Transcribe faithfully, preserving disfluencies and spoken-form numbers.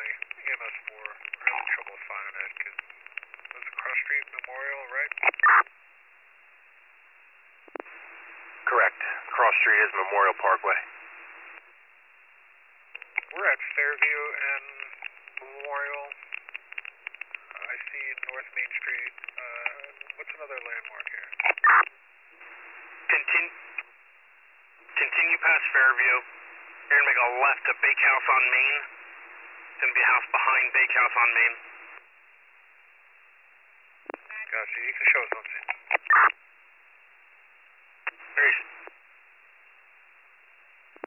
my E M S four. We're having trouble finding it because it's a cross street Memorial, right? Correct. Cross street is Memorial Parkway. We're at Fairview and Memorial. I see North Main Street. Uh, what's another landmark here? Continue, continue past Fairview. You're going to make a left to Bakehouse on Main. It's going to be a house behind Bakehouse on Main. Gotcha. You can show us something. There you